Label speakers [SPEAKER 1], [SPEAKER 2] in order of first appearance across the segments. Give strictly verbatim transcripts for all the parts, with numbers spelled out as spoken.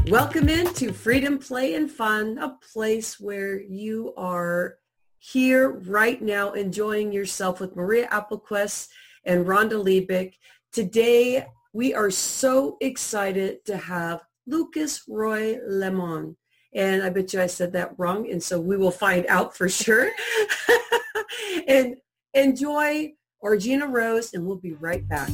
[SPEAKER 1] Welcome into Freedom, Play, and Fun, a place where you are here right now enjoying yourself with Maria Appelquist and Rhonda Liebig. Today, we are so excited to have Lucas Roy Lemon. And I bet you I said that wrong, and so we will find out for sure. And enjoy Orgina Rose, and we'll be right back.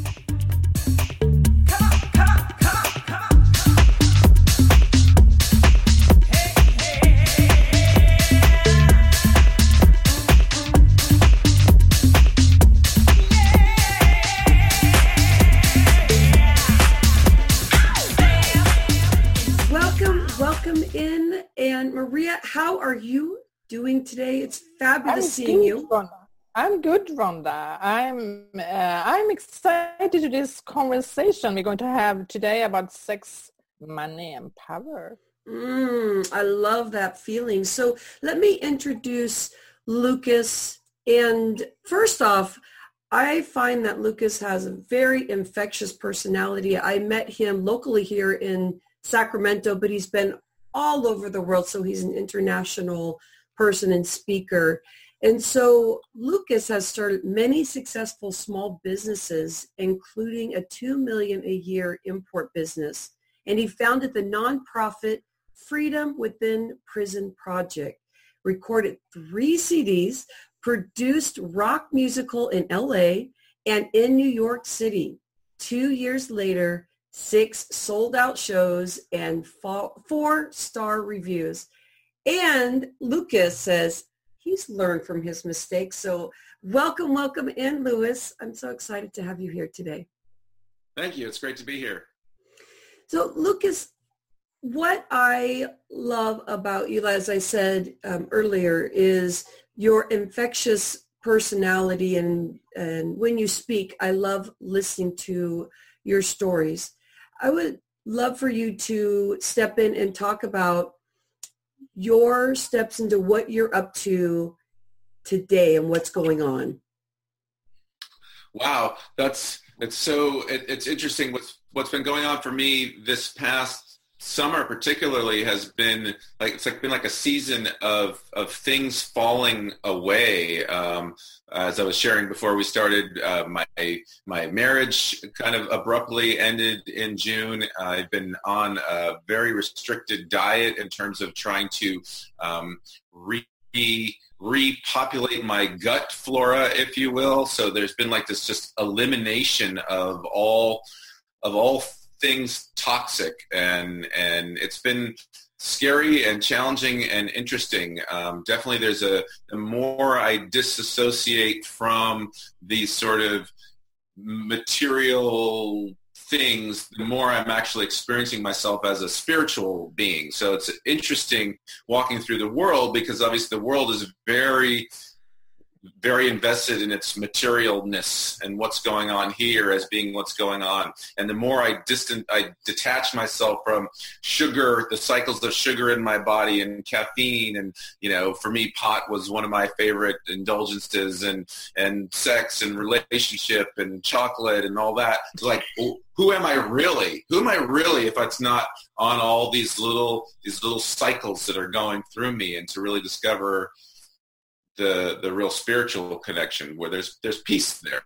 [SPEAKER 1] Welcome in. And Maria, how are you doing today? It's fabulous
[SPEAKER 2] I'm
[SPEAKER 1] seeing
[SPEAKER 2] good,
[SPEAKER 1] you.
[SPEAKER 2] Rhonda. I'm good, Rhonda. I'm uh, I'm excited to this conversation we're going to have today about sex, money, and power.
[SPEAKER 1] Mm, I love that feeling. So let me introduce Lucas. And first off, I find that Lucas has a very infectious personality. I met him locally here in Sacramento, but he's been all over the world, so he's an international person and speaker. And so Lucas has started many successful small businesses, including a two million dollars a year import business. And he founded the nonprofit Freedom Within Prison Project, recorded three C Ds, produced rock musical in L A and in New York City. Two years later, six sold-out shows and four-star reviews. And Lucas says he's learned from his mistakes. So welcome, welcome in, Louis. I'm so excited to have you here today.
[SPEAKER 3] Thank you. It's great to be here.
[SPEAKER 1] So, Lucas, what I love about you, as I said um, earlier, is your infectious personality. And, and when you speak, I love listening to your stories. I would love for you to step in and talk about your steps into what you're up to today and what's going on.
[SPEAKER 3] Wow, that's it's so it, it's interesting. What's what's been going on for me this past summer, particularly, has been like it's like been like a season of of things falling away. Um, as I was sharing before we started, uh, my my marriage kind of abruptly ended in June. I've been on a very restricted diet in terms of trying to um, re repopulate my gut flora, if you will. So there's been like this just elimination of all of all things toxic, and and it's been scary and challenging and interesting. Um, definitely there's a, the more I disassociate from these sort of material things, the more I'm actually experiencing myself as a spiritual being. So it's interesting walking through the world, because obviously the world is very very invested in its materialness and what's going on here as being what's going on. And the more I distant, I detach myself from sugar, the cycles of sugar in my body and caffeine. And, you know, for me, pot was one of my favorite indulgences, and, and sex and relationship and chocolate and all that. It's like, who am I really? Who am I really if it's not on all these little, these little cycles that are going through me, and to really discover the the real spiritual connection where there's there's peace there.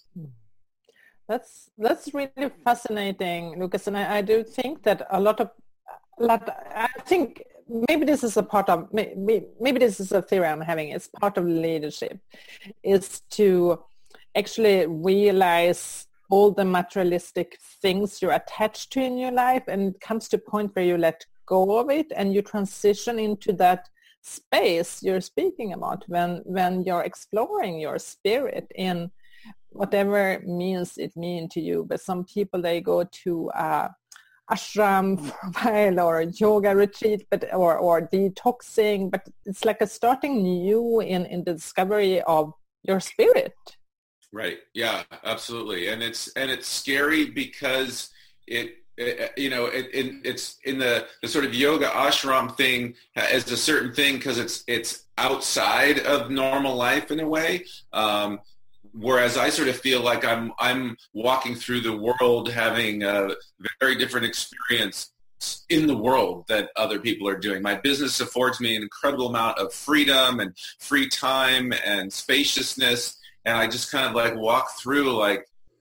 [SPEAKER 2] That's that's really fascinating, Lucas, and I, I do think that a lot of a lot. I think maybe this is a part of maybe maybe this is a theory I'm having. It's part of leadership, is to actually realize all the materialistic things you're attached to in your life, and it comes to a point where you let go of it and you transition into that space you're speaking about when when you're exploring your spirit in whatever means it mean to you. But some people, they go to uh ashram for a while, or a yoga retreat, but or or detoxing, but it's like a starting new in in the discovery of your spirit.
[SPEAKER 3] Right. Yeah, absolutely. And it's and it's scary because it It, you know, it, it, it's in the, the sort of yoga ashram thing as a certain thing because it's it's outside of normal life in a way. Um, whereas I sort of feel like I'm I'm walking through the world having a very different experience in the world that other people are doing. My business affords me an incredible amount of freedom and free time and spaciousness. And I just kind of like walk through like,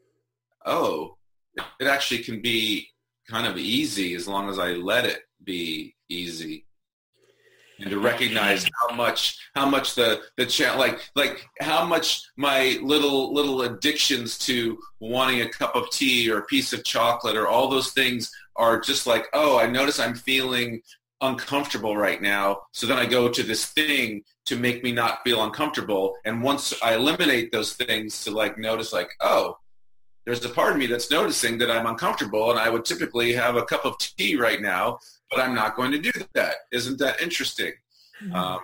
[SPEAKER 3] oh, it actually can be kind of easy as long as I let it be easy. And to recognize how much, how much the, the cha- like, like how much my little, little addictions to wanting a cup of tea or a piece of chocolate or all those things are just like, oh, I notice I'm feeling uncomfortable right now. So then I go to this thing to make me not feel uncomfortable. And once I eliminate those things to like notice like, oh, there's a part of me that's noticing that I'm uncomfortable and I would typically have a cup of tea right now, but I'm not going to do that. Isn't that interesting? Um,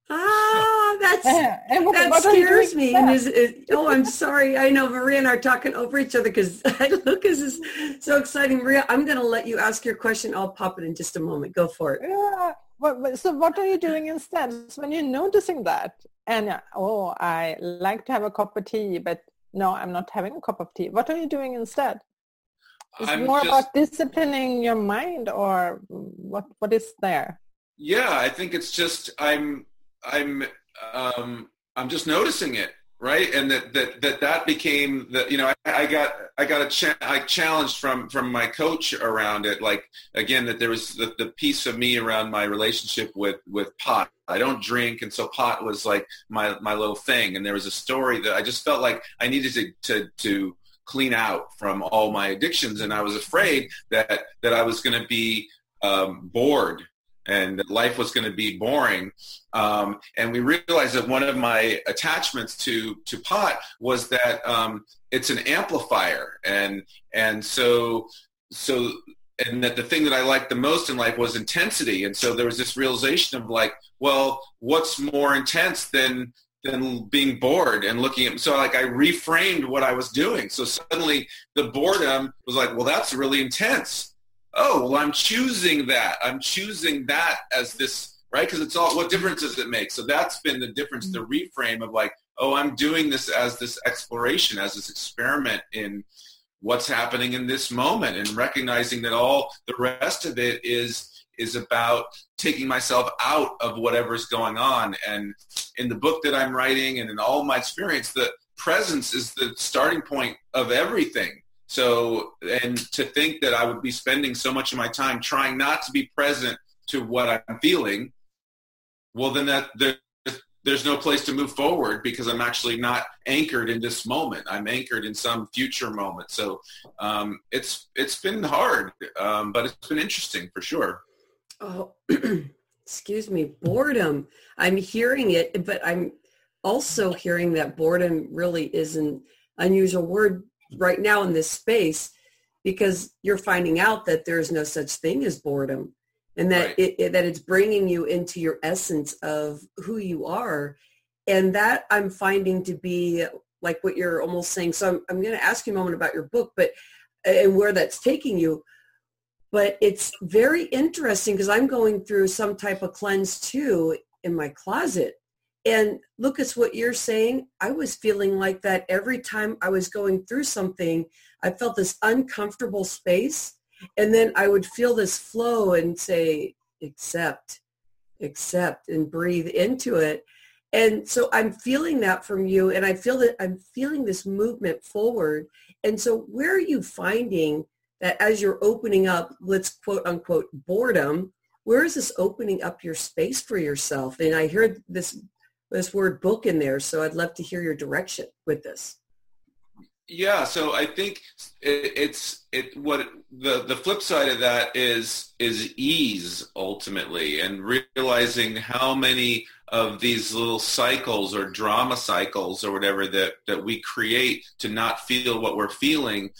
[SPEAKER 1] ah, that's,
[SPEAKER 2] Yeah, and what-
[SPEAKER 1] that
[SPEAKER 2] what are you
[SPEAKER 1] scares
[SPEAKER 2] doing
[SPEAKER 1] me. And is, is, oh, I'm sorry. I know Maria and I are talking over each other because Lucas is so exciting. Maria, I'm going to let you ask your question. I'll pop it in just a moment. Go for it.
[SPEAKER 2] Yeah. What, what- so what are you doing instead? So when you're noticing that, and uh, oh, I like to have a cup of tea, but no, I'm not having a cup of tea. What are you doing instead? Is it
[SPEAKER 3] I'm
[SPEAKER 2] more
[SPEAKER 3] just-
[SPEAKER 2] about disciplining your mind, or what? What is there?
[SPEAKER 3] Yeah, I think it's just I'm I'm um, I'm just noticing it, right? And that that that, that became the you know I, I got I got a cha- I challenged from from my coach around it. Like again, that there was the, the piece of me around my relationship with with pot. I don't drink, and so pot was like my my little thing. And there was a story that I just felt like I needed to to to clean out from all my addictions, and I was afraid that that I was going to be um, bored and that life was going to be boring. Um, and we realized that one of my attachments to to pot was that um, it's an amplifier, and and so so and that the thing that I liked the most in life was intensity. And so there was this realization of like, well, what's more intense than than being bored and looking at, so like I reframed what I was doing. So suddenly the boredom was like, well, that's really intense. Oh, well, I'm choosing that. I'm choosing that as this, right? Because it's all, what difference does it make? So that's been the difference, the reframe of like, oh, I'm doing this as this exploration, as this experiment in what's happening in this moment, and recognizing that all the rest of it is is about taking myself out of whatever's going on. And in the book that I'm writing and in all my experience, the presence is the starting point of everything. So, and to think that I would be spending so much of my time trying not to be present to what I'm feeling, well, then that there, there's no place to move forward, because I'm actually not anchored in this moment. I'm anchored in some future moment. So um, it's it's been hard, um, but it's been interesting for sure.
[SPEAKER 1] Oh, excuse me, boredom. I'm hearing it, but I'm also hearing that boredom really is an unusual word right now in this space, because you're finding out that there's no such thing as boredom, and that
[SPEAKER 3] Right.
[SPEAKER 1] it, it that it's bringing you into your essence of who you are. And that I'm finding to be like what you're almost saying. So I'm, I'm going to ask you a moment about your book, but and where that's taking you. But it's very interesting because I'm going through some type of cleanse too in my closet. And Lucas, what you're saying, I was feeling like that every time I was going through something. I felt this uncomfortable space, and then I would feel this flow and say, accept, accept, and breathe into it. And so I'm feeling that from you, and I feel that I'm feeling this movement forward. And so where are you finding that as you're opening up, let's quote unquote, boredom, where is this opening up your space for yourself? And I heard this this word book in there, so I'd love to hear your direction with this.
[SPEAKER 3] Yeah, so I think it, it's it what the the flip side of that is is ease ultimately, and realizing how many of these little cycles or drama cycles or whatever that that we create to not feel what we're feeling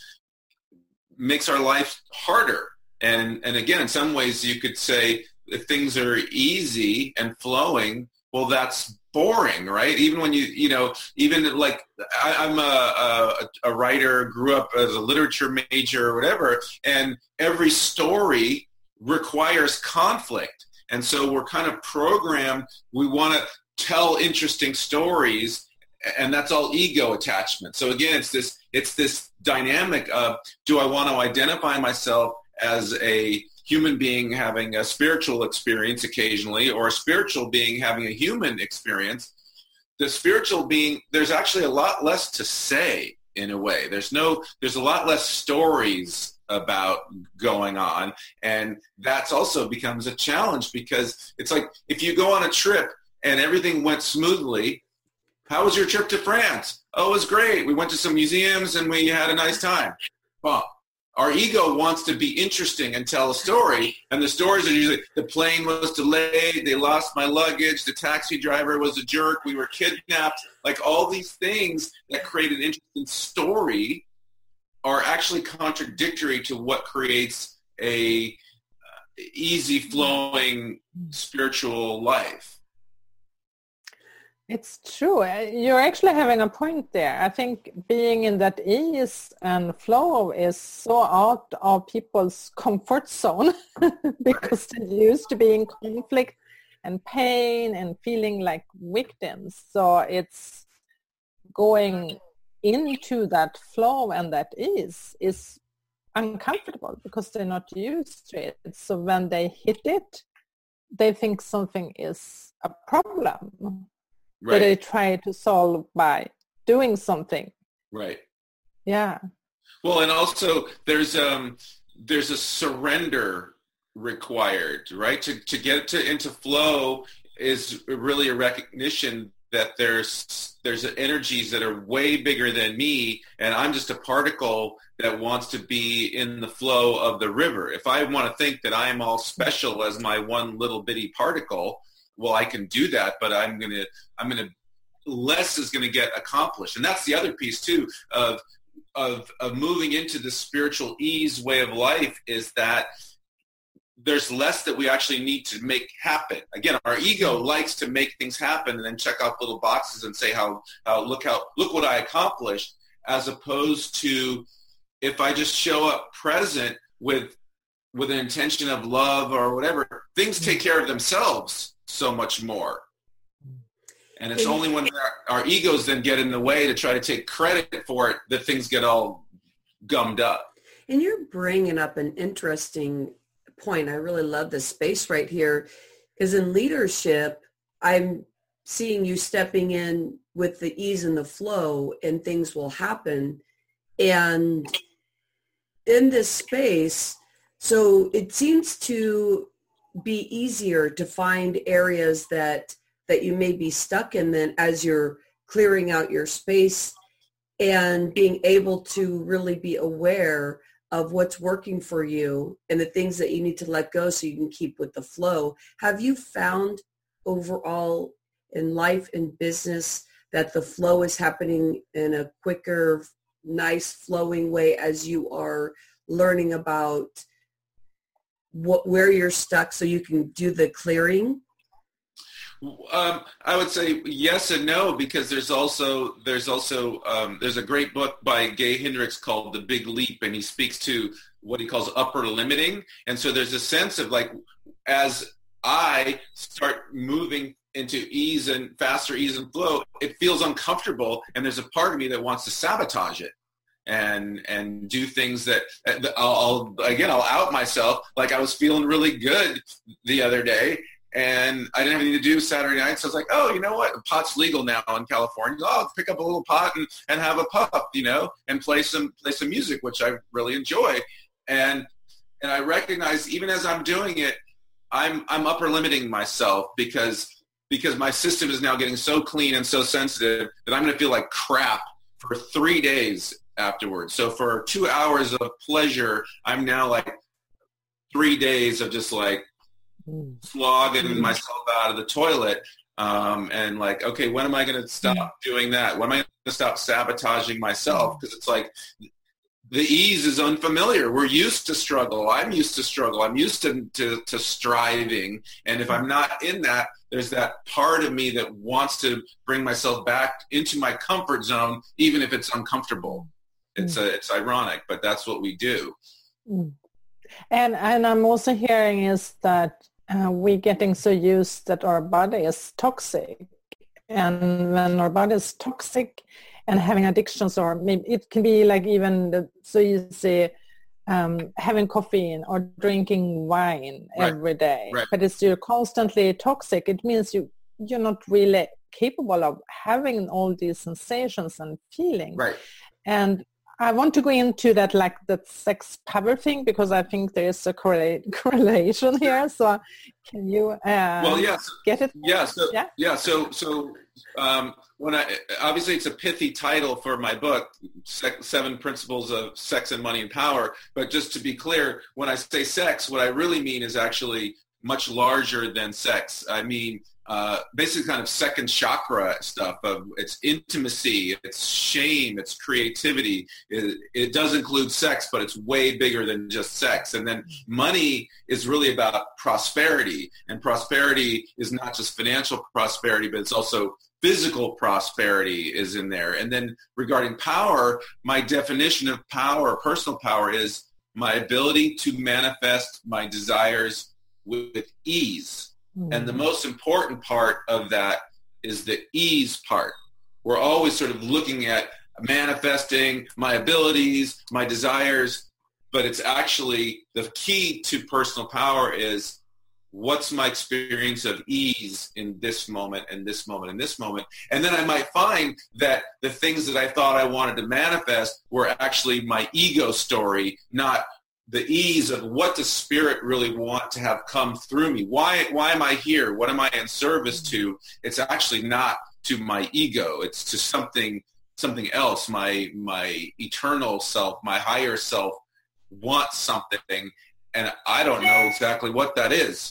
[SPEAKER 3] makes our life harder. And and again, in some ways you could say if things are easy and flowing, well, that's boring, right? Even when you, you know, even like I, I'm a, a, a writer, grew up as a literature major or whatever, and every story requires conflict. And so we're kind of programmed, we want to tell interesting stories, and that's all ego attachment. So again, it's this, it's this dynamic of, do I want to identify myself as a human being having a spiritual experience occasionally, or a spiritual being having a human experience, the spiritual being, there's actually a lot less to say in a way. There's no, there's a lot less stories about going on. And that's also becomes a challenge, because it's like, if you go on a trip and everything went smoothly, how was your trip to France? Oh, it was great. We went to some museums and we had a nice time. Well, our ego wants to be interesting and tell a story, and the stories are usually, the plane was delayed, they lost my luggage, the taxi driver was a jerk, we were kidnapped. Like, all these things that create an interesting story are actually contradictory to what creates a uh, easy flowing spiritual life.
[SPEAKER 2] It's true. You're actually having a point there. I think being in that ease and flow is so out of people's comfort zone because they're used to being in conflict and pain and feeling like victims. So it's going into that flow and that ease is uncomfortable because they're not used to it. So when they hit it, they think something is a problem.
[SPEAKER 3] Right.
[SPEAKER 2] That they try to solve by doing something.
[SPEAKER 3] Right.
[SPEAKER 2] Yeah.
[SPEAKER 3] Well, and also there's um there's a surrender required, right? To to get to into flow is really a recognition that there's there's energies that are way bigger than me, and I'm just a particle that wants to be in the flow of the river. If I want to think that I'm all special as my one little bitty particle, well, I can do that, but I'm going to, I'm going to, less is going to get accomplished. And that's the other piece too of, of, of moving into the spiritual ease way of life, is that there's less that we actually need to make happen. Again, our ego likes to make things happen and then check off little boxes and say how, how look how, look what I accomplished, as opposed to if I just show up present with, with an intention of love or whatever, things take care of themselves so much more. And it's only when our, our egos then get in the way to try to take credit for it that things get all gummed up.
[SPEAKER 1] And you're bringing up an interesting point. I really love this space right here, because in leadership, I'm seeing you stepping in with the ease and the flow, and things will happen. And in this space, so it seems to be easier to find areas that that you may be stuck in then as you're clearing out your space and being able to really be aware of what's working for you and the things that you need to let go so you can keep with the flow. Have you found overall in life and business that the flow is happening in a quicker, nice flowing way as you are learning about what, where you're stuck so you can do the clearing?
[SPEAKER 3] Um, I would say yes and no, because there's also there's also um, there's a great book by Gay Hendricks called The Big Leap, and he speaks to what he calls upper limiting. And so there's a sense of like, as I start moving into ease and faster ease and flow, it feels uncomfortable, and there's a part of me that wants to sabotage it and and do things that I'll, I'll again I'll out myself. Like, I was feeling really good the other day, and I didn't have anything to do Saturday night, so I was like, oh, you know what? Pot's legal now in California. Oh, I'll pick up a little pot and, and have a puff, you know, and play some play some music, which I really enjoy. And and I recognize even as I'm doing it, I'm I'm upper limiting myself because because my system is now getting so clean and so sensitive that I'm going to feel like crap for three days afterwards. So for two hours of pleasure, I'm now like three days of just like slogging myself out of the toilet, um, and like, okay, when am I going to stop doing that? When am I going to stop sabotaging myself? Because it's like the ease is unfamiliar. We're used to struggle. I'm used to struggle. I'm used to, to, to striving. And if I'm not in that, there's that part of me that wants to bring myself back into my comfort zone, even if it's uncomfortable. It's a, it's ironic, but that's what we do.
[SPEAKER 2] And and I'm also hearing is that uh, we're getting so used that our body is toxic. And when our body is toxic and having addictions, or maybe it can be like even the, so easy um, having caffeine or drinking wine
[SPEAKER 3] Right.
[SPEAKER 2] every day.
[SPEAKER 3] Right.
[SPEAKER 2] But it's you're constantly toxic. It means you you're not really capable of having all these sensations and feelings.
[SPEAKER 3] Right.
[SPEAKER 2] And I want to go into that, like that sex power thing, because I think there is a correlate, correlation here. So can you uh,
[SPEAKER 3] well, yeah, so,
[SPEAKER 2] get it?
[SPEAKER 3] Yeah. So,
[SPEAKER 2] yeah.
[SPEAKER 3] yeah. So, so um, when I, obviously it's a pithy title for my book, Seven Principles of Sex and Money and Power. But just to be clear, when I say sex, what I really mean is actually much larger than sex. I mean, Uh, basically kind of second chakra stuff of it's intimacy, it's shame, it's creativity. It, it does include sex, but it's way bigger than just sex. And then money is really about prosperity. And prosperity is not just financial prosperity, but it's also physical prosperity is in there. And then regarding power, my definition of power, personal power, is my ability to manifest my desires with ease. And the most important part of that is the ease part. We're always sort of looking at manifesting my abilities, my desires, but it's actually the key to personal power is what's my experience of ease in this moment and this moment and this moment. And then I might find that the things that I thought I wanted to manifest were actually my ego story, not the ease of what does spirit really want to have come through me? Why, why am I here? What am I in service to? It's actually not to my ego. It's to something, something else. My, my eternal self, my higher self wants something, and I don't know exactly what that is.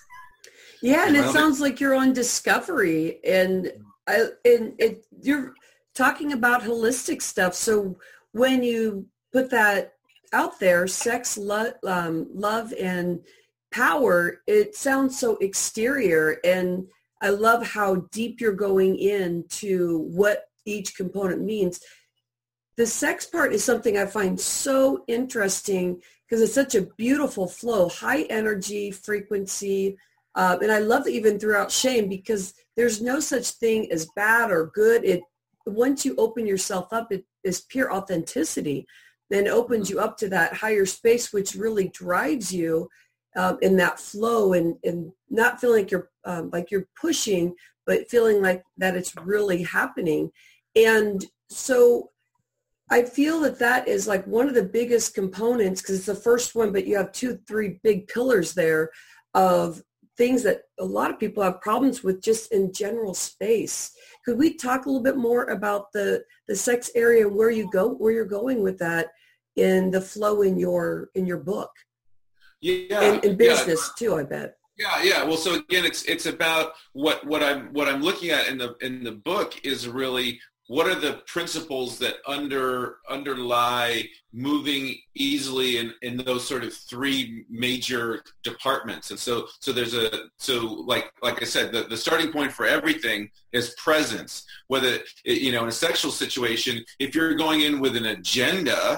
[SPEAKER 1] Yeah. And it sounds like you're on discovery, and I, and it, you're talking about holistic stuff. So when you put that out there, sex, lo- um, love, and power, it sounds so exterior, and I love how deep you're going into what each component means. The sex part is something I find so interesting because it's such a beautiful flow, high energy, frequency, uh, and I love that even throughout shame, because there's no such thing as bad or good. It once you open yourself up, it is pure authenticity. Then opens you up to that higher space, which really drives you um, in that flow, and, and not feeling like you're um, like you're pushing, but feeling like that it's really happening. And so I feel that that is like one of the biggest components, because it's the first one, but you have two, three big pillars there of things that a lot of people have problems with just in general space. Could we talk a little bit more about the, the sex area and where you go, where you're going with that in the flow in your, in your book?
[SPEAKER 3] Yeah.
[SPEAKER 1] And in business
[SPEAKER 3] yeah.
[SPEAKER 1] too, I bet.
[SPEAKER 3] Yeah. Yeah. Well, so again, it's, it's about what, what I'm, what I'm looking at in the, in the book is really what are the principles that under, underlie moving easily in, in those sort of three major departments. And so, so there's a, so like, like I said, the, the starting point for everything is presence. Whether, you know, in a sexual situation, if you're going in with an agenda,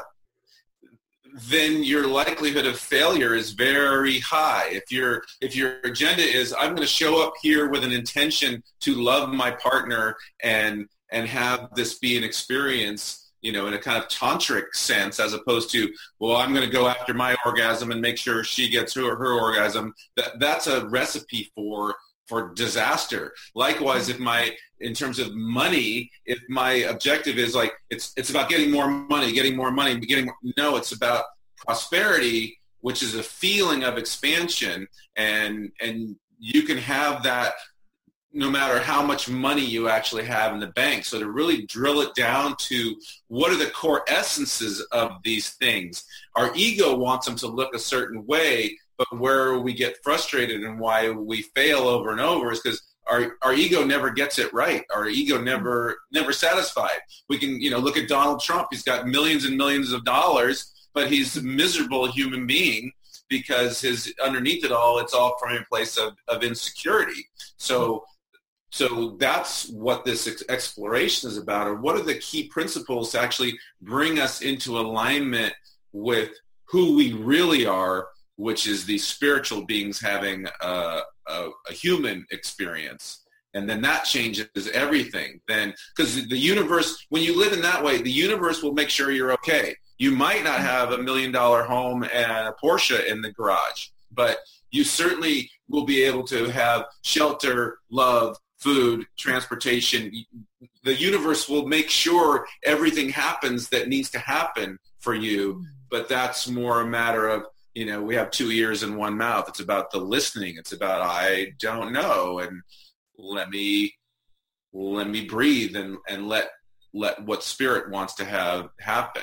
[SPEAKER 3] then your likelihood of failure is very high. If your if your agenda is, I'm going to show up here with an intention to love my partner and and have this be an experience, you know, in a kind of tantric sense, as opposed to, well, I'm going to go after my orgasm and make sure she gets her her orgasm. That that's a recipe for for disaster. Likewise, if my, in terms of money, if my objective is like, it's it's about getting more money, getting more money, getting more, no, it's about prosperity, which is a feeling of expansion, and and you can have that no matter how much money you actually have in the bank. So to really drill it down to what are the core essences of these things. Our ego wants them to look a certain way, but where we get frustrated and why we fail over and over is because our, our ego never gets it right. Our ego never never satisfied. We can, you know, look at Donald Trump. He's got millions and millions of dollars, but he's a miserable human being because his underneath it all, it's all from a place of, of insecurity. So So that's what this ex- exploration is about, or what are the key principles to actually bring us into alignment with who we really are, which is these spiritual beings having a, a, a human experience. And then that changes everything. Then, because the universe, when you live in that way, the universe will make sure you're okay. You might not have a million dollar home and a Porsche in the garage, but you certainly will be able to have shelter, love, food, transportation. The universe will make sure everything happens that needs to happen for you, but that's more a matter of, you know, we have two ears and one mouth. It's about the listening. It's about, I don't know, and let me let me breathe and, and let let what spirit wants to have happen.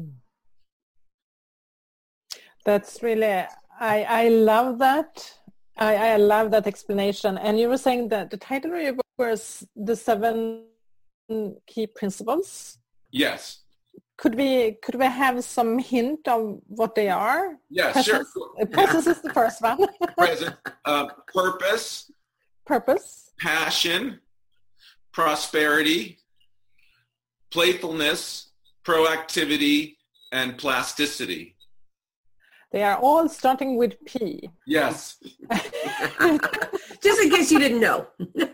[SPEAKER 2] That's really, I, I love that. I, I love that explanation. And you were saying that the title of your book was The Seven Key Principles.
[SPEAKER 3] Yes.
[SPEAKER 2] Could we could we have some hint of what they are?
[SPEAKER 3] Yeah,
[SPEAKER 2] Presence,
[SPEAKER 3] sure.
[SPEAKER 2] Presence is the first one.
[SPEAKER 3] Present, uh, purpose.
[SPEAKER 2] Purpose.
[SPEAKER 3] Passion. Prosperity. Playfulness. Proactivity. And plasticity.
[SPEAKER 2] They are all starting with P.
[SPEAKER 3] Yes.
[SPEAKER 1] Just in case you didn't know.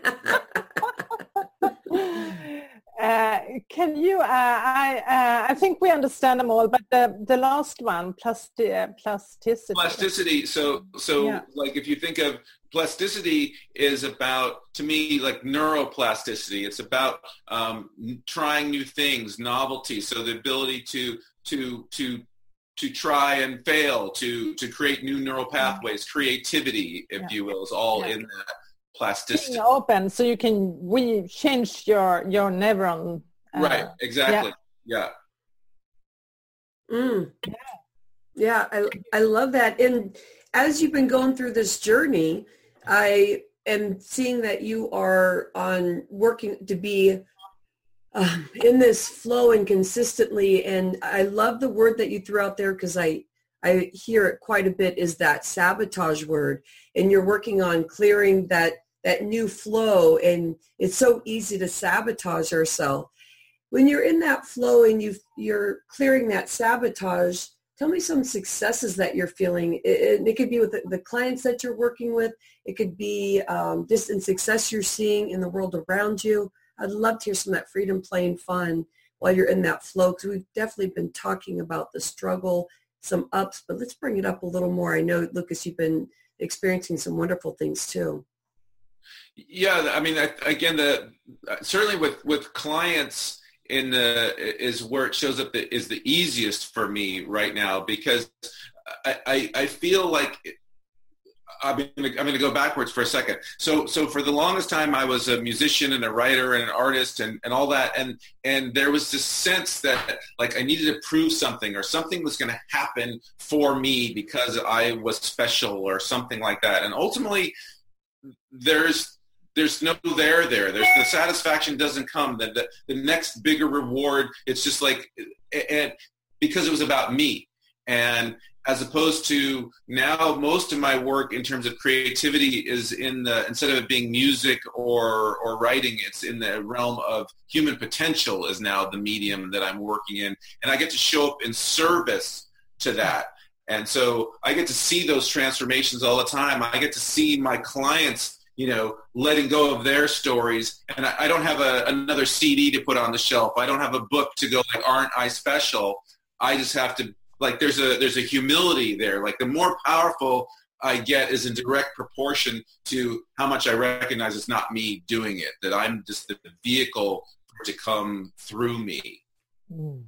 [SPEAKER 2] uh, can you, uh, I uh, I think we understand them all, but the, the last one, plasti- uh, plasticity.
[SPEAKER 3] Plasticity. So, so
[SPEAKER 2] yeah.
[SPEAKER 3] like if you think of plasticity is about, to me, like neuroplasticity. It's about um, trying new things, novelty. So the ability to, to, to, to try and fail, to, to create new neural pathways, creativity, if yeah. you will, is all yeah. in that plasticity.
[SPEAKER 2] Being open, so you can we change your, your neuron.
[SPEAKER 3] Uh, right, exactly, yeah.
[SPEAKER 1] Yeah. Mm. yeah. Yeah, I, I love that. And as you've been going through this journey, I am seeing that you are on working to be Um, in this flow and consistently, and I love the word that you threw out there because I, I hear it quite a bit, is that sabotage word, and you're working on clearing that, that new flow, and it's so easy to sabotage ourselves. When you're in that flow and you you're clearing that sabotage, tell me some successes that you're feeling. It, it could be with the, the clients that you're working with. It could be um, just in success you're seeing in the world around you. I'd love to hear some of that freedom, play, and fun while you're in that flow, because we've definitely been talking about the struggle, some ups, but let's bring it up a little more. I know, Lucas, you've been experiencing some wonderful things too.
[SPEAKER 3] Yeah, I mean, again, the certainly with, with clients in the is where it shows up that is the easiest for me right now, because I, I, I feel like I'm going to, I'm going to go backwards for a second. So, so for the longest time, I was a musician and a writer and an artist and, and all that. And, and there was this sense that like I needed to prove something, or something was going to happen for me because I was special or something like that. And ultimately there's, there's no there there. There's the satisfaction doesn't come. The, the, the next bigger reward, it's just like, and because it was about me. And as opposed to now, most of my work in terms of creativity is in the, instead of it being music or, or writing, it's in the realm of human potential is now the medium that I'm working in. And I get to show up in service to that. And so I get to see those transformations all the time. I get to see my clients, you know, letting go of their stories. And I, I don't have a, another C D to put on the shelf. I don't have a book to go like, aren't I special? I just have to, like there's a there's a humility there. Like the more powerful I get is in direct proportion to how much I recognize it's not me doing it, that I'm just the vehicle to come through me.
[SPEAKER 2] Mm.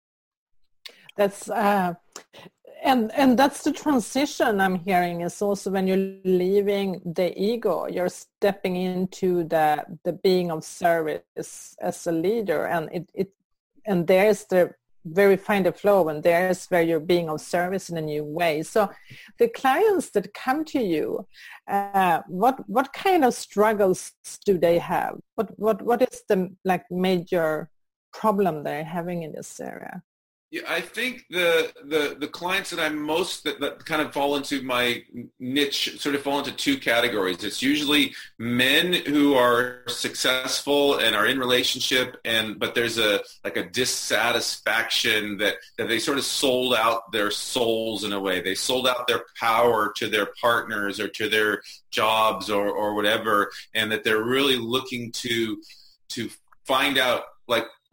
[SPEAKER 2] That's uh, and and that's the transition I'm hearing is also when you're leaving the ego, you're stepping into the the being of service as a leader, and it, it and there's the very find the flow, and there's where you're being of service in a new way. So the clients that come to you, uh, what what kind of struggles do they have? What what what is the like major problem they're having in this area?
[SPEAKER 3] Yeah, I think the the the clients that I'm most that, that kind of fall into my niche sort of fall into two categories. It's usually men who are successful and are in relationship, and but there's a like a dissatisfaction that that they sort of sold out their souls in a way. They sold out their power to their partners or to their jobs or or whatever, and that they're really looking to to find out like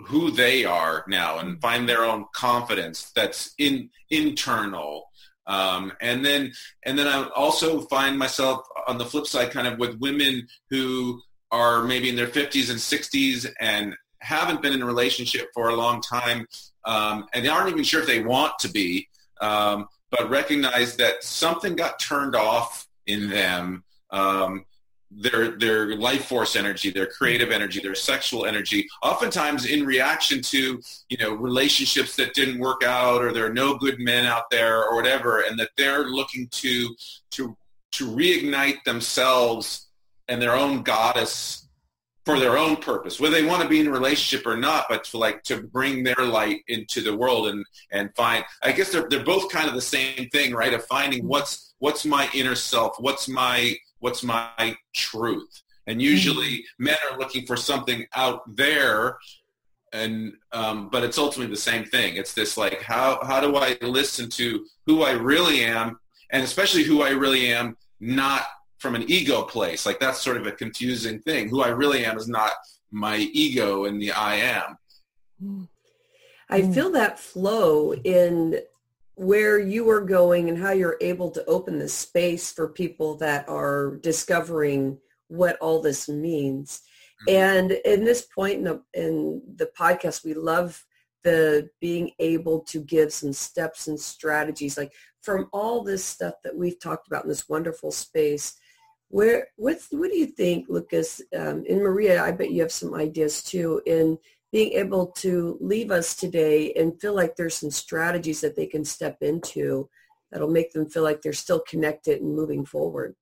[SPEAKER 3] who they are now and find their own confidence that's in internal. Um, and then, and then I also find myself on the flip side, kind of with women who are maybe in their fifties and sixties and haven't been in a relationship for a long time, um, and they aren't even sure if they want to be, um, but recognize that something got turned off in them. Um, their their life force energy, their creative energy, their sexual energy, oftentimes in reaction to, you know, relationships that didn't work out, or there are no good men out there or whatever, and that they're looking to to to reignite themselves and their own goddess for their own purpose, whether they want to be in a relationship or not, but to like to bring their light into the world and and find, I guess they're they're both kind of the same thing, right? Of finding what's what's my inner self, what's my what's my truth. And usually mm-hmm. men are looking for something out there, and um, but it's ultimately the same thing. It's this like, how how do I listen to who I really am, and especially who I really am, not from an ego place. Like that's sort of a confusing thing. Who I really am is not my ego and the I am.
[SPEAKER 1] I feel that flow in where you are going and how you're able to open the space for people that are discovering what all this means. Mm-hmm. And in this point in the, in the podcast, we love the being able to give some steps and strategies, like from all this stuff that we've talked about in this wonderful space. Where, what's, what do you think, Lucas, um, and Maria, I bet you have some ideas too, in being able to leave us today and feel like there's some strategies that they can step into that'll make them feel like they're still connected and moving forward?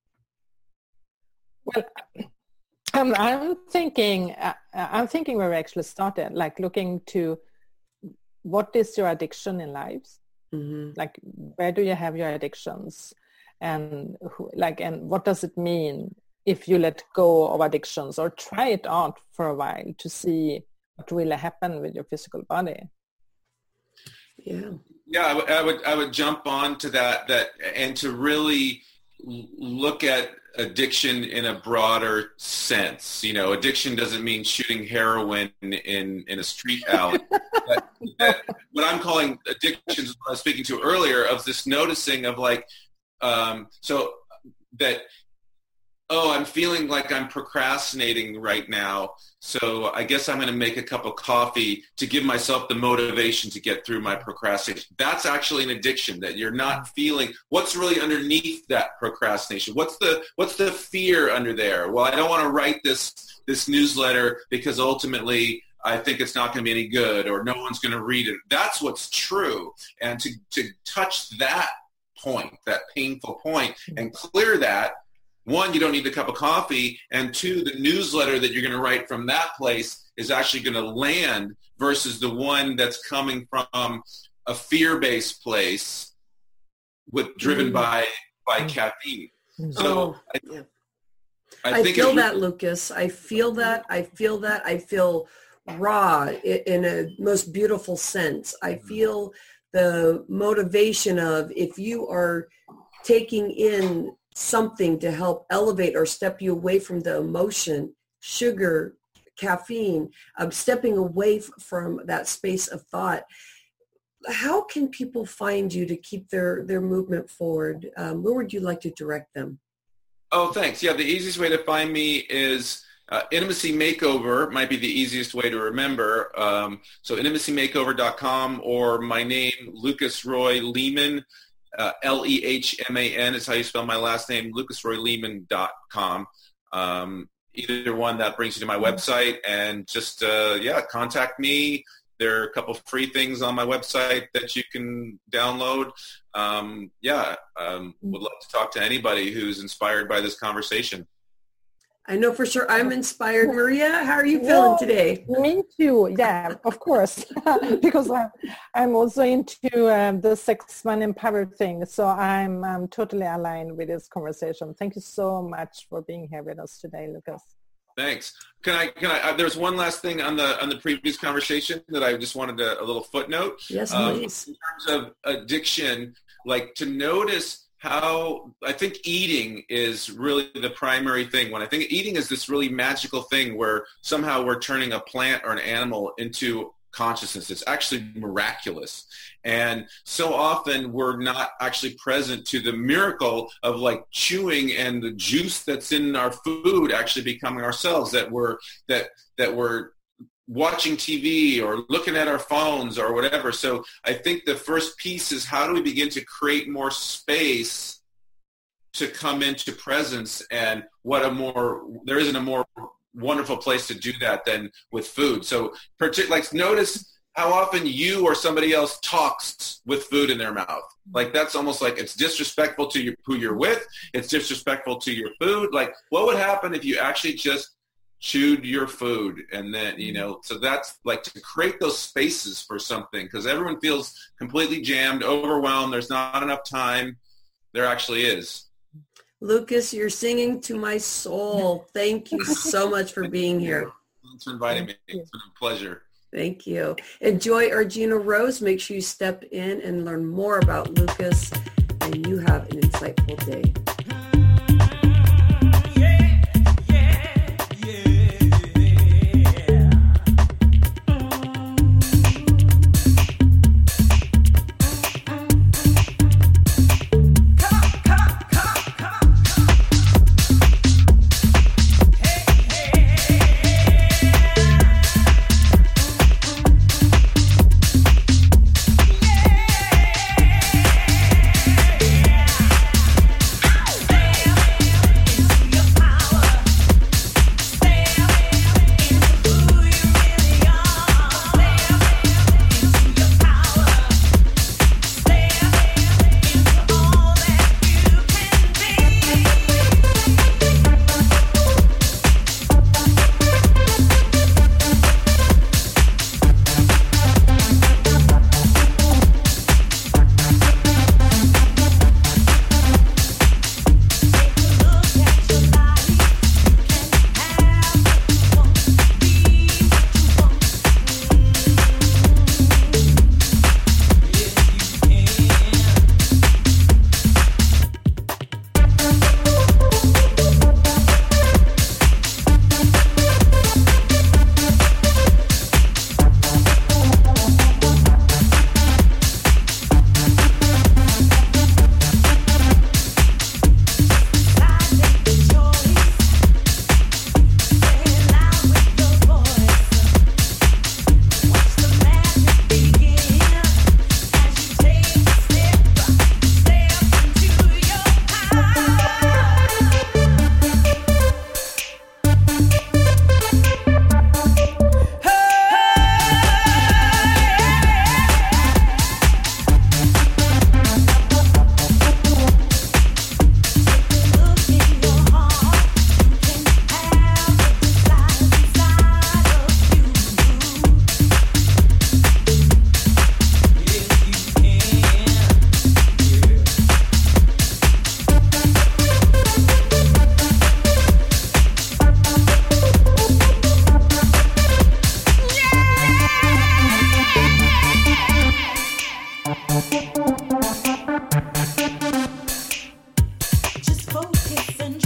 [SPEAKER 2] Well, um, I'm thinking, uh, I'm thinking where we actually started, like looking to what is your addiction in lives? Mm-hmm. Like, where do you have your addictions? And who, like, and what does it mean if you let go of addictions or try it out for a while to see what really happen with your physical body?
[SPEAKER 1] Yeah.
[SPEAKER 3] Yeah, I, w- I would I would jump on to that that and to really look at addiction in a broader sense. You know, addiction doesn't mean shooting heroin in, in a street alley. But that, what I'm calling addictions, what I was speaking to earlier, of this noticing of like, um, so that, oh, I'm feeling like I'm procrastinating right now, so I guess I'm going to make a cup of coffee to give myself the motivation to get through my procrastination. That's actually an addiction, that you're not feeling what's really underneath that procrastination. What's the what's the fear under there? Well, I don't want to write this this newsletter because ultimately I think it's not going to be any good, or no one's going to read it. That's what's true. And to, to touch that point, that painful point, and clear that, one, you don't need the cup of coffee, and two, the newsletter that you're going to write from that place is actually going to land versus the one that's coming from a fear-based place with driven mm-hmm. by by mm-hmm. caffeine. So
[SPEAKER 1] oh,
[SPEAKER 3] I,
[SPEAKER 1] yeah.
[SPEAKER 3] I,
[SPEAKER 1] I
[SPEAKER 3] think
[SPEAKER 1] feel
[SPEAKER 3] it's,
[SPEAKER 1] that, Lucas. I feel that. I feel that. I feel raw in a most beautiful sense. I feel the motivation of, if you are taking in something to help elevate or step you away from the emotion, sugar, caffeine, um, stepping away f- from that space of thought. How can people find you to keep their, their movement forward? Um, where would you like to direct them?
[SPEAKER 3] Oh, thanks. Yeah, the easiest way to find me is uh, Intimacy Makeover might be the easiest way to remember. Um, so intimacy makeover dot com, or my name, Lucas Roy Lehman. Uh, L E H M A N is how you spell my last name, lucas roy lehman dot com. Um, either one, that brings you to my website, and just, uh, yeah, contact me. There are a couple free things on my website that you can download. Um, yeah, um, would love to talk to anybody who's inspired by this conversation.
[SPEAKER 1] I know for sure I'm inspired. Maria, how are you feeling
[SPEAKER 2] well,
[SPEAKER 1] today?
[SPEAKER 2] Me too. Yeah, of course. Because I'm, I'm also into um, the sex man empowered thing. So I'm, I'm totally aligned with this conversation. Thank you so much for being here with us today, Lucas.
[SPEAKER 3] Thanks. Can I, can I, uh, there's one last thing on the, on the previous conversation that I just wanted to, a little footnote.
[SPEAKER 1] Yes,
[SPEAKER 3] um,
[SPEAKER 1] please.
[SPEAKER 3] In terms of addiction, like to notice how I think eating is really the primary thing. When I think eating is this really magical thing where somehow we're turning a plant or an animal into consciousness. It's actually miraculous. And so often we're not actually present to the miracle of like chewing and the juice that's in our food actually becoming ourselves, that we're, that, that we're watching T V or looking at our phones or whatever. So I think the first piece is, how do we begin to create more space to come into presence? And what a more, there isn't a more wonderful place to do that than with food. So like notice how often you or somebody else talks with food in their mouth. Like that's almost like it's disrespectful to you, who you're with. It's disrespectful to your food. Like what would happen if you actually just chewed your food? And then, you know, so that's like to create those spaces for something, because everyone feels completely jammed, overwhelmed. There's not enough time. There actually is.
[SPEAKER 1] Lucas, you're singing to my soul. Thank you so much for being here.
[SPEAKER 3] Thanks for inviting me. It's been a pleasure.
[SPEAKER 1] Thank you. Enjoy Argina Rose. Make sure you step in and learn more about Lucas, and you have an insightful day.
[SPEAKER 4] Just focus and